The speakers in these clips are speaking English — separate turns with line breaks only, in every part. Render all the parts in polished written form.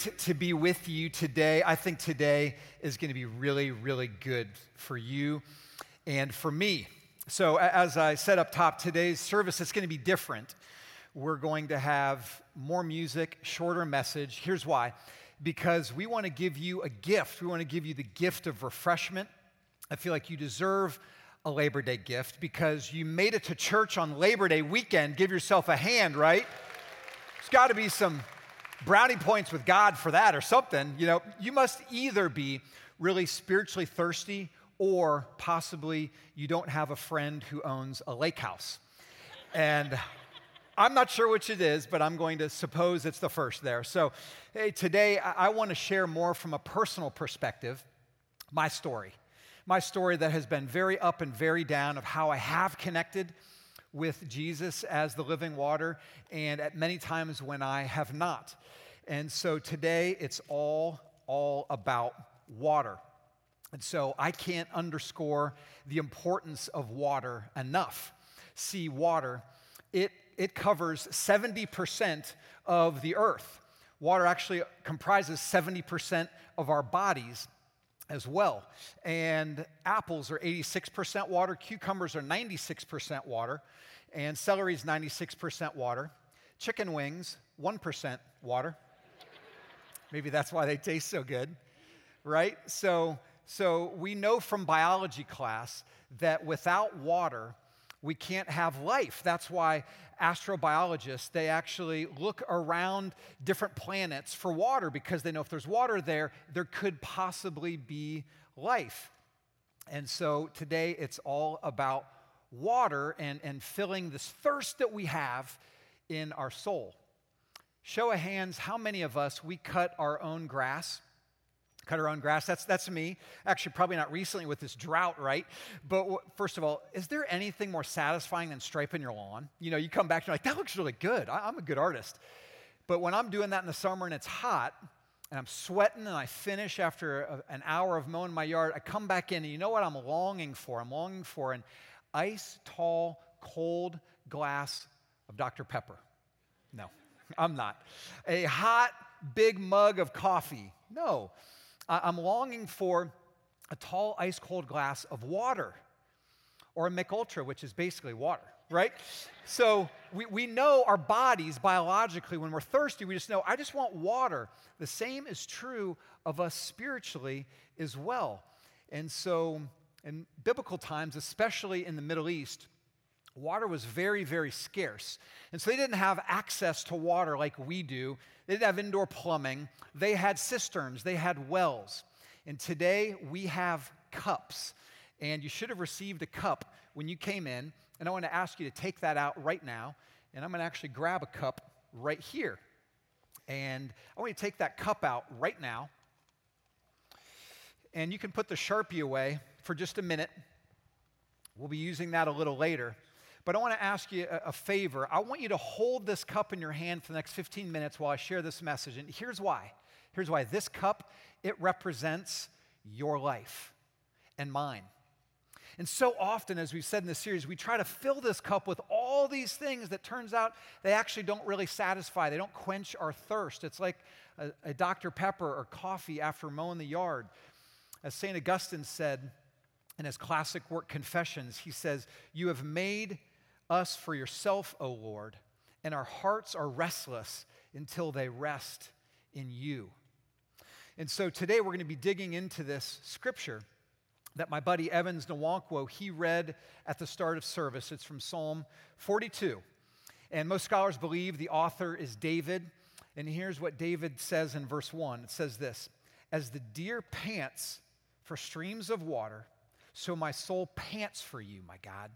great to be with you today. I think today is going to be really, really good for you and for me. So as I said up top, today's service is going to be different. We're going to have more music, shorter message. Here's why. Because we want to give you a gift. We want to give you the gift of refreshment. I feel like you deserve a Labor Day gift because you made it to church on Labor Day weekend. Give yourself a hand, right? There's got to be some brownie points with God for that or something. You know, you must either be really spiritually thirsty or possibly you don't have a friend who owns a lake house. And I'm not sure which it is, but I'm going to suppose it's the first there. So hey, today I want to share more from a personal perspective, my story that has been very up and very down of how I have connected with Jesus as the living water, and at many times when I have not. And so today it's all about water. And so I can't underscore the importance of water enough. See, water, it covers 70% of the earth. Water actually comprises 70% of our bodies as well. And apples are 86% water, cucumbers are 96% water, and celery is 96% water. Chicken wings, 1% water. Maybe that's why they taste so good, right? So we know from biology class that without water, we can't have life. That's why astrobiologists, they actually look around different planets for water because they know if there's water there, there could possibly be life. And so today it's all about water and filling this thirst that we have in our soul. Show of hands, how many of us, we cut our own grass? Cut our own grass, that's me. Actually, probably not recently with this drought, right? But first of all, is there anything more satisfying than striping your lawn? You know, you come back and you're like, that looks really good. I'm a good artist. But when I'm doing that in the summer and it's hot, and I'm sweating and I finish after an hour of mowing my yard, I come back in and you know what I'm longing for? I'm longing for an ice tall, cold glass of Dr. Pepper. No, I'm not. A hot, big mug of coffee. No. I'm longing for a tall, ice-cold glass of water, or a Mich Ultra, which is basically water, right? So we know our bodies biologically, when we're thirsty, we just know, I just want water. The same is true of us spiritually as well. And so in biblical times, especially in the Middle East, water was very, very scarce. And so they didn't have access to water like we do. They didn't have indoor plumbing. They had cisterns. They had wells. And today we have cups. And you should have received a cup when you came in. And I want to ask you to take that out right now. And I'm going to actually grab a cup right here. And I want you to take that cup out right now. And you can put the Sharpie away for just a minute. We'll be using that a little later. But I want to ask you a favor. I want you to hold this cup in your hand for the next 15 minutes while I share this message. And here's why. Here's why. This cup, it represents your life and mine. And so often, as we've said in this series, we try to fill this cup with all these things that turns out they actually don't really satisfy. They don't quench our thirst. It's like a Dr. Pepper or coffee after mowing the yard. As St. Augustine said in his classic work, Confessions, he says, "You have made us for yourself, O Lord, and our hearts are restless until they rest in you." And so today we're going to be digging into this scripture that my buddy Evans Nwankwo, he read at the start of service. It's from Psalm 42. And most scholars believe the author is David. And here's what David says in verse 1. It says this, "As the deer pants for streams of water, so my soul pants for you, my God.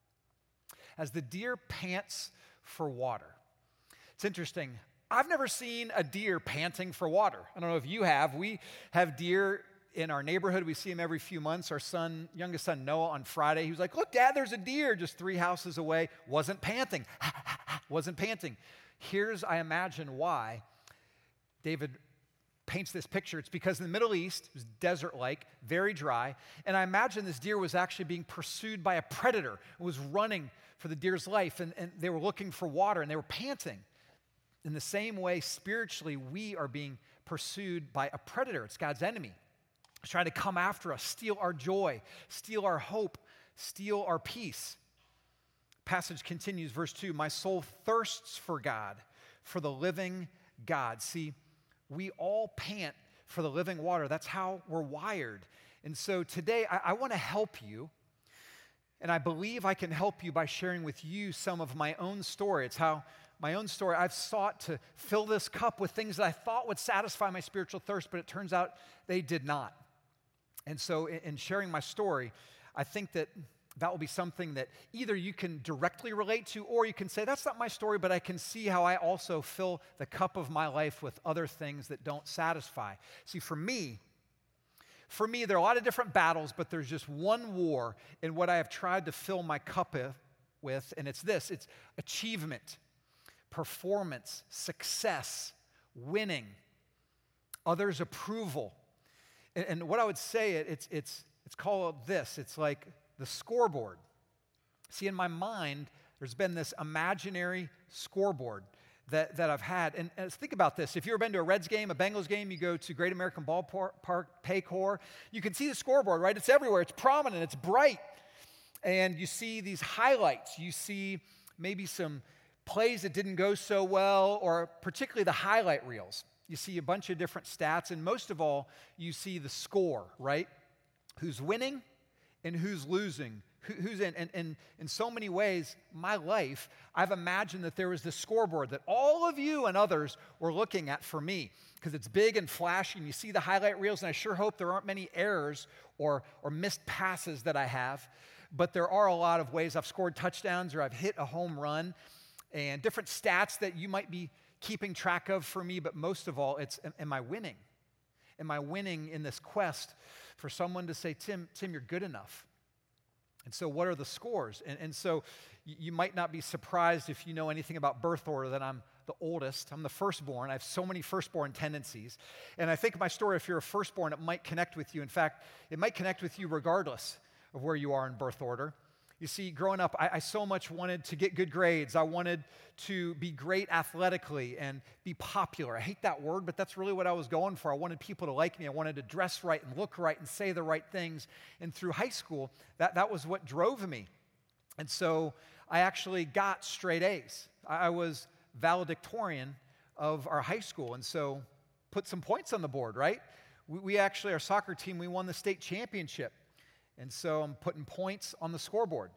As the deer pants for water." It's interesting. I've never seen a deer panting for water. I don't know if you have. We have deer in our neighborhood. We see them every few months. Our youngest son, Noah, on Friday, he was like, "Look, Dad, there's a deer just 3 houses away." Wasn't panting. Wasn't panting. Here's, I imagine, why David paints this picture. It's because in the Middle East, it was desert-like, very dry, and I imagine this deer was actually being pursued by a predator. It was running for the deer's life, and they were looking for water, and they were panting. In the same way, spiritually, we are being pursued by a predator. It's God's enemy. It's trying to come after us, steal our joy, steal our hope, steal our peace. Passage continues, verse 2, my soul thirsts for God, for the living God. See, we all pant for the living water. That's how we're wired. And so today, I want to help you, and I believe I can help you by sharing with you some of my own story. It's how my own story, I've sought to fill this cup with things that I thought would satisfy my spiritual thirst, but it turns out they did not. And so in sharing my story, I think that will be something that either you can directly relate to, or you can say, that's not my story, but I can see how I also fill the cup of my life with other things that don't satisfy. See, for me, there are a lot of different battles, but there's just one war in what I have tried to fill my cup with, and it's this. It's achievement, performance, success, winning, others' approval. And what I would say, it's called this. It's like the scoreboard. See, in my mind, there's been this imaginary scoreboard that I've had. And think about this. If you've ever been to a Reds game, a Bengals game, you go to Great American Ballpark, Paycor, you can see the scoreboard, right? It's everywhere. It's prominent. It's bright. And you see these highlights. You see maybe some plays that didn't go so well, or particularly the highlight reels. You see a bunch of different stats, and most of all, you see the score, right? Who's winning and who's losing, who's in. And in so many ways, my life, I've imagined that there was this scoreboard that all of you and others were looking at for me, because it's big and flashy, and you see the highlight reels, and I sure hope there aren't many errors or missed passes that I have, but there are a lot of ways I've scored touchdowns or I've hit a home run, and different stats that you might be keeping track of for me, but most of all, it's, am I winning? Am I winning in this quest for someone to say, Tim, you're good enough? And so what are the scores? And so you might not be surprised if you know anything about birth order that I'm the oldest. I'm the firstborn. I have so many firstborn tendencies. And I think my story, if you're a firstborn, it might connect with you. In fact, it might connect with you regardless of where you are in birth order. You see, growing up, I so much wanted to get good grades. I wanted to be great athletically and be popular. I hate that word, but that's really what I was going for. I wanted people to like me. I wanted to dress right and look right and say the right things. And through high school, that was what drove me. And so I actually got straight A's. I was valedictorian of our high school, and so put some points on the board, right? We actually, our soccer team, we won the state championship. And so I'm putting points on the scoreboard.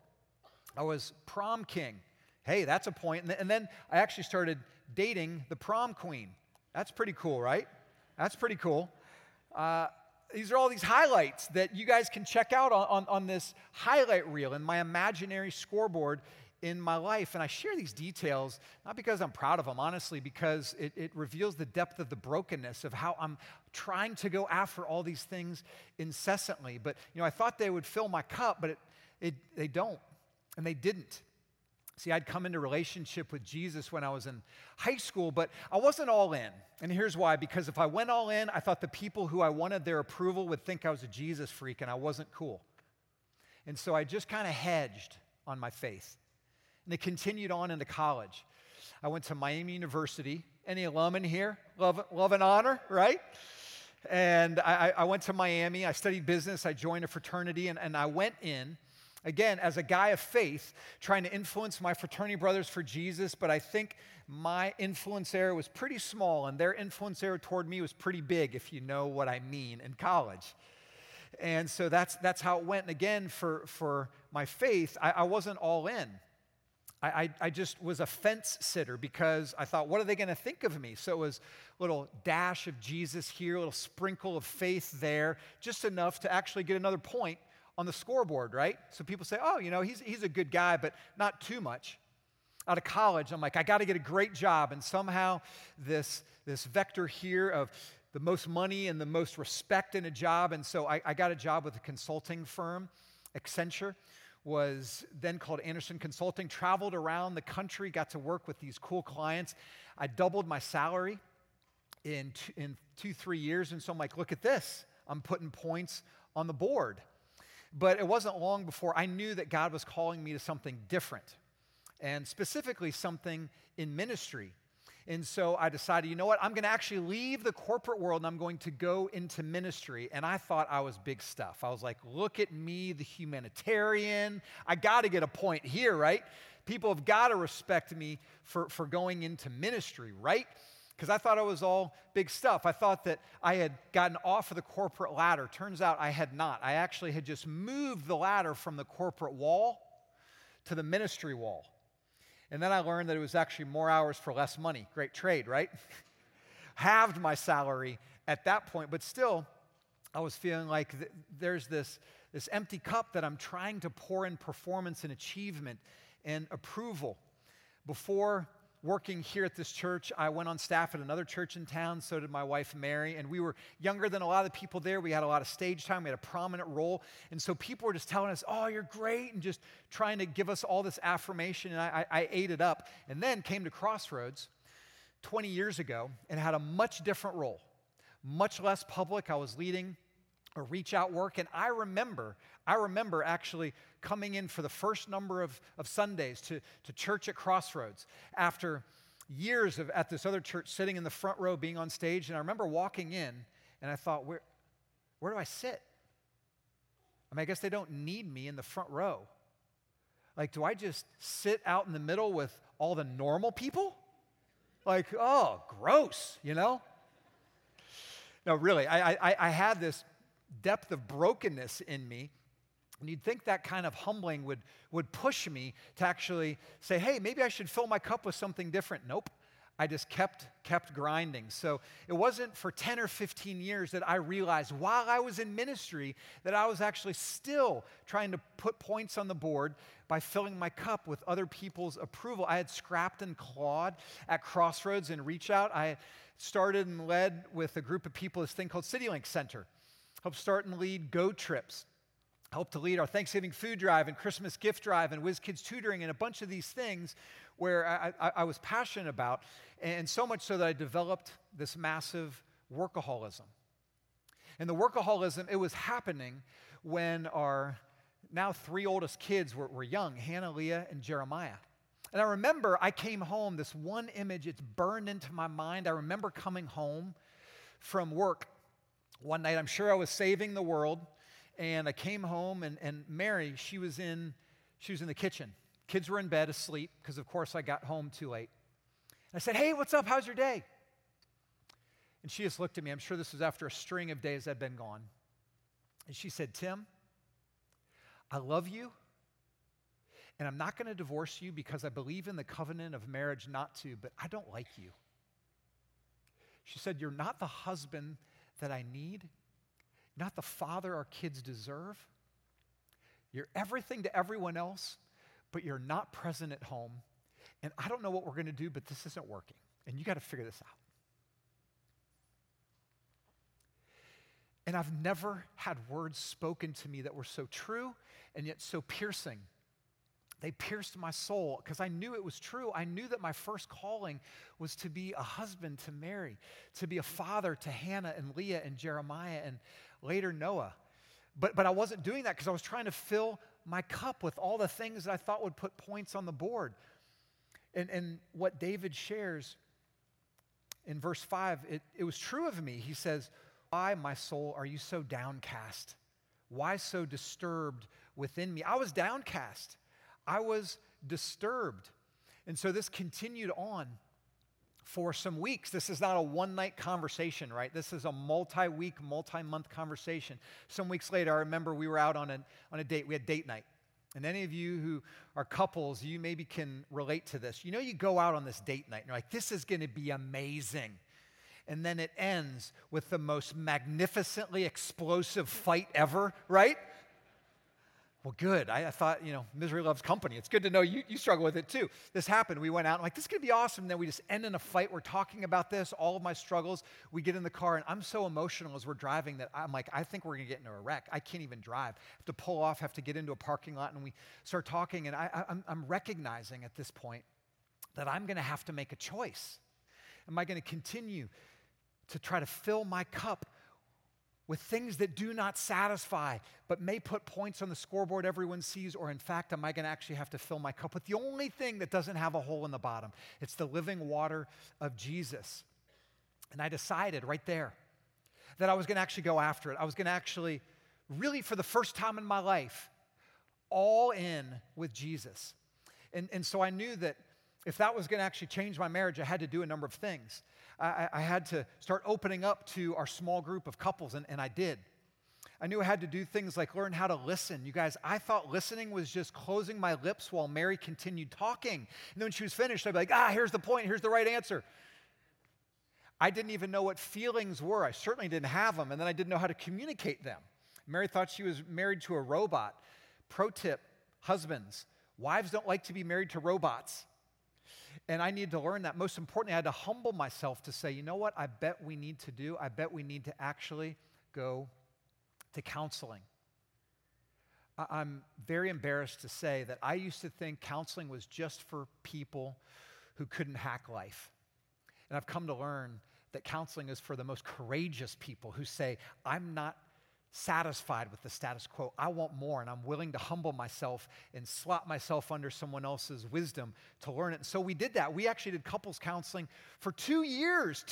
I was prom king. Hey, that's a point. And then I actually started dating the prom queen. That's pretty cool, right? That's pretty cool. These are all these highlights that you guys can check out on this highlight reel in my imaginary scoreboard in my life. And I share these details, not because I'm proud of them, honestly, because it reveals the depth of the brokenness of how I'm trying to go after all these things incessantly. But, I thought they would fill my cup, but they don't, and they didn't. See, I'd come into relationship with Jesus when I was in high school, but I wasn't all in. And here's why. Because if I went all in, I thought the people who I wanted their approval would think I was a Jesus freak, and I wasn't cool. And so I just kind of hedged on my faith. And it continued on into college. I went to Miami University. Any alum in here? Love and honor, right? And I went to Miami. I studied business. I joined a fraternity, and I went in, again, as a guy of faith, trying to influence my fraternity brothers for Jesus, but I think my influence area was pretty small, and their influence area toward me was pretty big, if you know what I mean, in college. And so that's how it went. And again, for my faith, I wasn't all in. I just was a fence sitter because I thought, what are they going to think of me? So it was a little dash of Jesus here, a little sprinkle of faith there, just enough to actually get another point on the scoreboard, right? So people say, oh, he's a good guy, but not too much. Out of college, I'm like, I got to get a great job. And somehow this vector here of the most money and the most respect in a job. And so I got a job with a consulting firm, Accenture. Was then called Anderson Consulting, traveled around the country, got to work with these cool clients. I doubled my salary in 2-3 years, and so I'm like, look at this. I'm putting points on the board. But it wasn't long before I knew that God was calling me to something different, and specifically something in ministry. And so I decided, you know what? I'm going to actually leave the corporate world and I'm going to go into ministry. And I thought I was big stuff. I was like, look at me, the humanitarian. I got to get a point here, right? People have got to respect me for going into ministry, right? Because I thought I was all big stuff. I thought that I had gotten off of the corporate ladder. Turns out I had not. I actually had just moved the ladder from the corporate wall to the ministry wall. And then I learned that it was actually more hours for less money. Great trade, right? Halved my salary at that point. But still, I was feeling like there's this empty cup that I'm trying to pour in performance and achievement and approval. Before working here at this church, I went on staff at another church in town. So did my wife, Mary. And we were younger than a lot of the people there. We had a lot of stage time. We had a prominent role. And so people were just telling us, oh, you're great, and just trying to give us all this affirmation. And I ate it up. And then came to Crossroads 20 years ago and had a much different role, much less public. I was leading a reach out work. And I remember actually coming in for the first number of Sundays to church at Crossroads after years of at this other church sitting in the front row being on stage. And I remember walking in and I thought, where do I sit? I mean, I guess they don't need me in the front row. Like, do I just sit out in the middle with all the normal people? Like, oh, gross, you know? No, really, I had this depth of brokenness in me. And you'd think that kind of humbling would push me to actually say, hey, maybe I should fill my cup with something different. Nope. I just kept grinding. So it wasn't for 10 or 15 years that I realized while I was in ministry that I was actually still trying to put points on the board by filling my cup with other people's approval. I had scrapped and clawed at Crossroads and Reach Out. I started and led with a group of people this thing called CityLink Center. Helped start and lead Go Trips. Helped to lead our Thanksgiving food drive and Christmas gift drive and Whiz Kids tutoring and a bunch of these things where I was passionate about, and so much so that I developed this massive workaholism. And the workaholism, it was happening when our now 3 oldest kids were young, Hannah, Leah, and Jeremiah. And I remember I came home, this one image, it's burned into my mind. I remember coming home from work one night. I'm sure I was saving the world. And I came home, and Mary, she was in the kitchen. Kids were in bed asleep, because of course I got home too late. And I said, hey, what's up? How's your day? And she just looked at me. I'm sure this was after a string of days I'd been gone. And she said, Tim, I love you, and I'm not going to divorce you because I believe in the covenant of marriage not to, but I don't like you. She said, you're not the husband that I need, not the father our kids deserve. You're everything to everyone else, but you're not present at home. And I don't know what we're going to do, but this isn't working. And you got to figure this out. And I've never had words spoken to me that were so true and yet so piercing. They pierced my soul because I knew it was true. I knew that my first calling was to be a husband to Mary, to be a father to Hannah and Leah and Jeremiah and later Noah. But I wasn't doing that because I was trying to fill my cup with all the things that I thought would put points on the board. And what David shares in verse 5, it was true of me. He says, why, my soul, are you so downcast? Why so disturbed within me? I was downcast. I was disturbed. And so this continued on for some weeks. This is not a one-night conversation, right? This is a multi-week, multi-month conversation. Some weeks later, I remember we were out on a date. We had date night. And any of you who are couples, you maybe can relate to this. You know, you go out on this date night and you're like, this is going to be amazing. And then it ends with the most magnificently explosive fight ever, right? Well, good. I thought, misery loves company. It's good to know you struggle with it too. This happened. We went out and like, this is going to be awesome. And then we just end in a fight. We're talking about this, all of my struggles. We get in the car and I'm so emotional as we're driving that I'm like, I think we're going to get into a wreck. I can't even drive. I have to pull off, have to get into a parking lot. And we start talking and I'm recognizing at this point that I'm going to have to make a choice. Am I going to continue to try to fill my cup with things that do not satisfy, but may put points on the scoreboard everyone sees, or in fact, am I going to actually have to fill my cup with the only thing that doesn't have a hole in the bottom? It's the living water of Jesus. And I decided right there that I was going to actually go after it. I was going to actually, really for the first time in my life, all in with Jesus. And so I knew that if that was going to actually change my marriage, I had to do a number of things. I had to start opening up to our small group of couples, and I did. I knew I had to do things like learn how to listen. You guys, I thought listening was just closing my lips while Mary continued talking. And then when she was finished, I'd be like, here's the point, here's the right answer. I didn't even know what feelings were. I certainly didn't have them, and then I didn't know how to communicate them. Mary thought she was married to a robot. Pro tip, husbands, wives don't like to be married to robots. And I needed to learn that. Most importantly, I had to humble myself to say, you know what I bet we need to actually go to counseling. I'm very embarrassed to say that I used to think counseling was just for people who couldn't hack life. And I've come to learn that counseling is for the most courageous people who say, I'm not satisfied with the status quo. I want more, and I'm willing to humble myself and slot myself under someone else's wisdom to learn it. And so we did that. We actually did couples counseling for 2 years.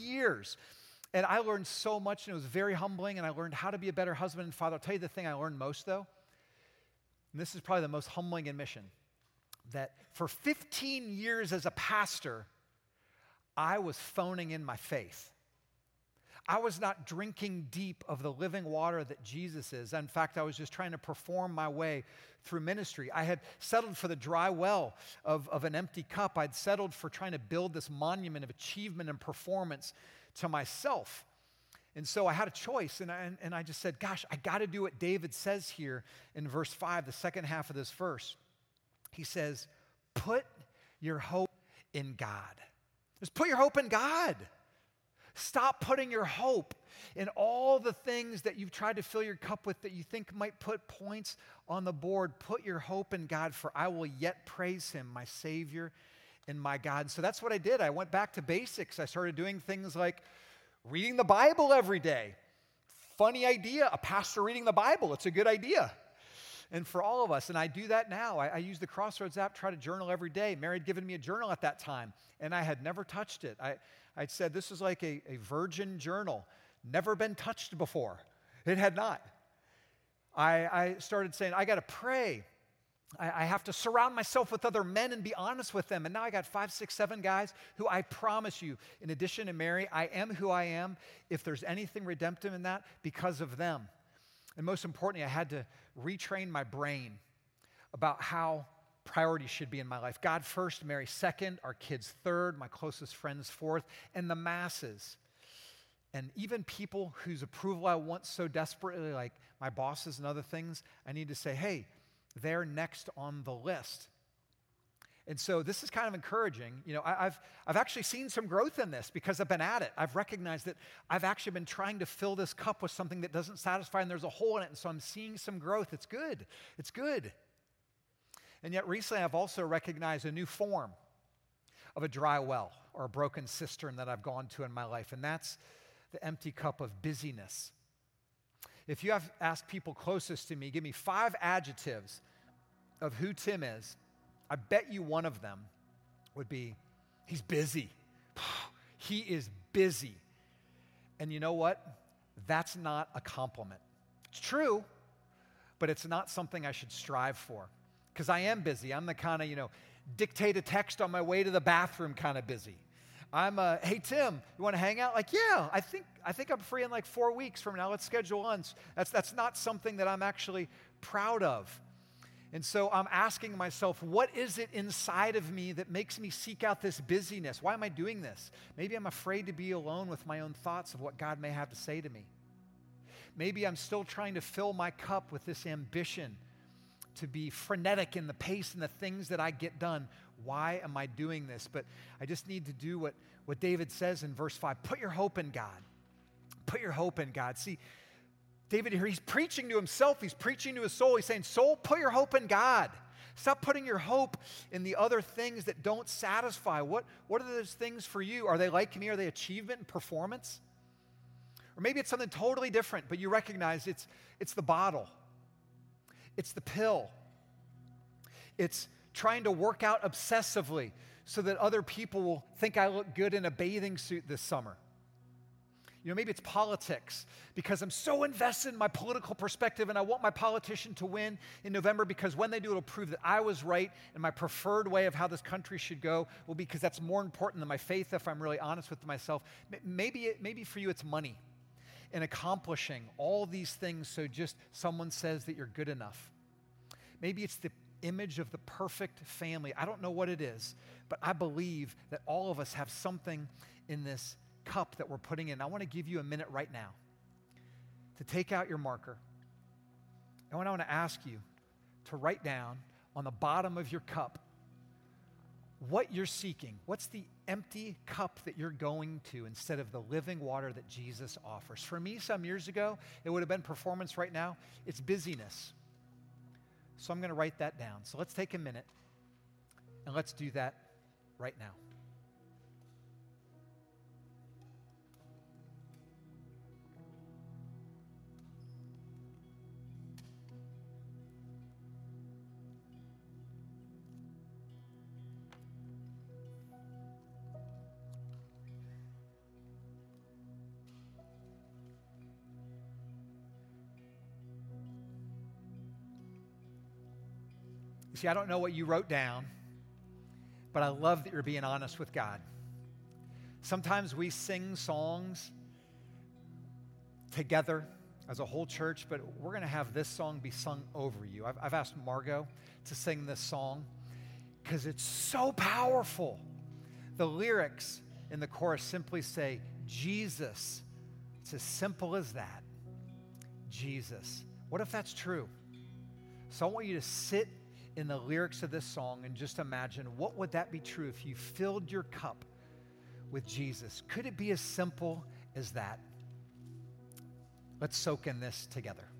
And I learned so much, and it was very humbling, and I learned how to be a better husband and father. I'll tell you the thing I learned most, though, and this is probably the most humbling admission, that for 15 years as a pastor, I was phoning in my faith. I was not drinking deep of the living water that Jesus is. In fact, I was just trying to perform my way through ministry. I had settled for the dry well of an empty cup. I'd settled for trying to build this monument of achievement and performance to myself. And so I had a choice, and I just said, gosh, I got to do what David says here in verse 5, the second half of this verse. He says, put your hope in God. Just put your hope in God. Stop putting your hope in all the things that you've tried to fill your cup with that you think might put points on the board. Put your hope in God, for I will yet praise him, my Savior and my God. So that's what I did. I went back to basics. I started doing things like reading the Bible every day. Funny idea, a pastor reading the Bible. It's a good idea. And for all of us, and I do that now. I use the Crossroads app, try to journal every day. Mary had given me a journal at that time, and I had never touched it. I'd said this is like a virgin journal, never been touched before. It had not. I started saying, I got to pray. I have to surround myself with other men and be honest with them. And now I got 5, 6, 7 guys who I promise you, in addition to Mary, I am who I am, if there's anything redemptive in that, because of them. And most importantly, I had to retrain my brain about how priorities should be in my life. God first, Mary second, our kids third, my closest friends fourth, and the masses. And even people whose approval I want so desperately, like my bosses and other things, I need to say, hey, they're next on the list. And so this is kind of encouraging. You know, I've actually seen some growth in this because I've been at it. I've recognized that I've actually been trying to fill this cup with something that doesn't satisfy, and there's a hole in it, and so I'm seeing some growth. It's good. It's good. And yet recently I've also recognized a new form of a dry well or a broken cistern that I've gone to in my life, and that's the empty cup of busyness. If you have asked people closest to me, give me 5 adjectives of who Tim is, I bet you one of them would be, he's busy. He is busy. And you know what? That's not a compliment. It's true, but it's not something I should strive for. Because I am busy. I'm the kind of, dictate a text on my way to the bathroom kind of busy. I'm hey, Tim, you want to hang out? Like, yeah, I think I'm free in like 4 weeks from now. Let's schedule lunch. That's not something that I'm actually proud of. And so I'm asking myself, what is it inside of me that makes me seek out this busyness? Why am I doing this? Maybe I'm afraid to be alone with my own thoughts of what God may have to say to me. Maybe I'm still trying to fill my cup with this ambition to be frenetic in the pace and the things that I get done. Why am I doing this? But I just need to do what David says in verse 5. Put your hope in God. Put your hope in God. See, David here, he's preaching to himself. He's preaching to his soul. He's saying, soul, put your hope in God. Stop putting your hope in the other things that don't satisfy. What are those things for you? Are they like me? Are they achievement and performance? Or maybe it's something totally different, but you recognize it's the bottle. It's the pill. It's trying to work out obsessively so that other people will think I look good in a bathing suit this summer. Maybe it's politics because I'm so invested in my political perspective and I want my politician to win in November because when they do, it'll prove that I was right and my preferred way of how this country should go will be because that's more important than my faith if I'm really honest with myself. Maybe for you it's money and accomplishing all these things so just someone says that you're good enough. Maybe it's the image of the perfect family. I don't know what it is, but I believe that all of us have something in this cup that we're putting in. I want to give you a minute right now to take out your marker. And I want to ask you to write down on the bottom of your cup what you're seeking. What's the empty cup that you're going to instead of the living water that Jesus offers? For me, some years ago, it would have been performance. Right now, it's busyness. So I'm going to write that down. So let's take a minute and let's do that right now. You see, I don't know what you wrote down, but I love that you're being honest with God. Sometimes we sing songs together as a whole church, but we're going to have this song be sung over you. I've asked Margot to sing this song because it's so powerful. The lyrics in the chorus simply say, Jesus. It's as simple as that. Jesus. What if that's true? So I want you to sit in the lyrics of this song and just imagine what would that be true if you filled your cup with Jesus? Could it be as simple as that? Let's soak in this together.